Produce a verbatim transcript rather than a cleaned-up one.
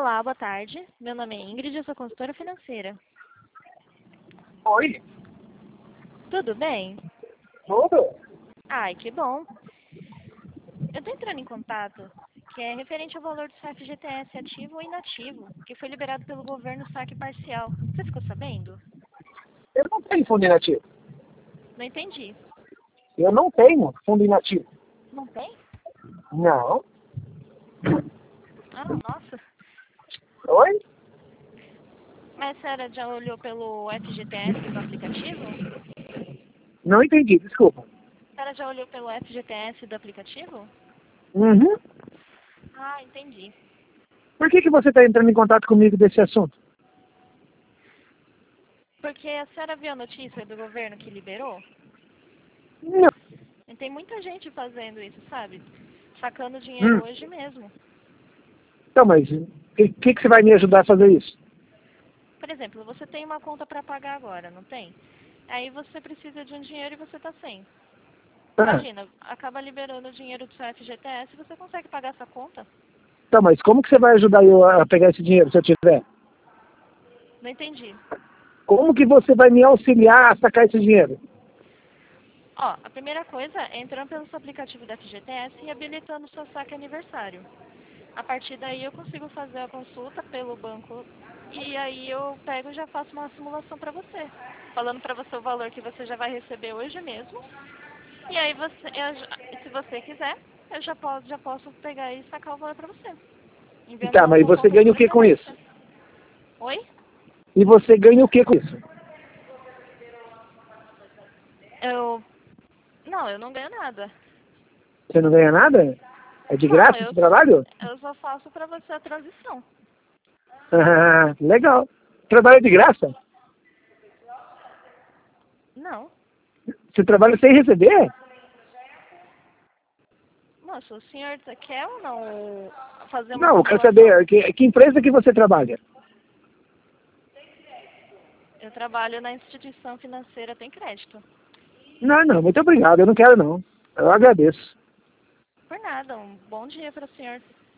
Olá, boa tarde. Meu nome é Ingrid, eu sou consultora financeira. Oi, Tudo bem? tudo? Ai, que bom. Eu tô entrando em contato, que é referente ao valor do S A F G T S ativo ou inativo, que foi liberado pelo governo saque parcial. Você ficou sabendo? Eu não tenho fundo inativo. Não entendi. Eu não tenho fundo inativo. Não tem? Não. Ah, nossa. Oi? Mas a senhora já olhou pelo F G T S do aplicativo? Não entendi, desculpa. A senhora já olhou pelo F G T S do aplicativo? Uhum. Ah, entendi. Por que, que você está entrando em contato comigo desse assunto? Porque a senhora viu a notícia do governo que liberou? Não. E tem muita gente fazendo isso, sabe? Sacando dinheiro Hum. hoje mesmo. Então, mas o que, que, que você vai me ajudar a fazer isso? Por exemplo, você tem uma conta para pagar agora, não tem? Aí você precisa de um dinheiro e você tá sem. Ah, Imagina, acaba liberando o dinheiro do seu F G T S e você consegue pagar essa conta? então, mas como que você vai ajudar eu a pegar esse dinheiro se eu tiver? Não entendi. Como que você vai me auxiliar a sacar esse dinheiro? Ó, a primeira coisa é entrando pelo seu aplicativo da F G T S e habilitando o seu saque aniversário. A partir daí eu consigo fazer a consulta pelo banco e aí eu pego e já faço uma simulação para você, falando para você o valor que você já vai receber hoje mesmo. E aí você, eu já- se você quiser, eu já posso, já posso pegar e sacar o valor para você, enviando Tá, na mas sua você conta ganha por o que com isso? transferência. Oi? E você ganha o que com isso? Eu, não, eu não ganho nada. Você não ganha nada? É de Não, graça eu, esse trabalho? eu só faço para você a transição. Ah, legal. Trabalho de graça? Não. Você trabalha sem receber? Nossa, o senhor quer ou não fazer uma Não, eu quero simulação? saber, que, que empresa que você trabalha? Eu trabalho na instituição financeira, tem crédito. Não, não, muito obrigado, eu não quero não. Eu agradeço. Por nada, um bom dia para o senhor.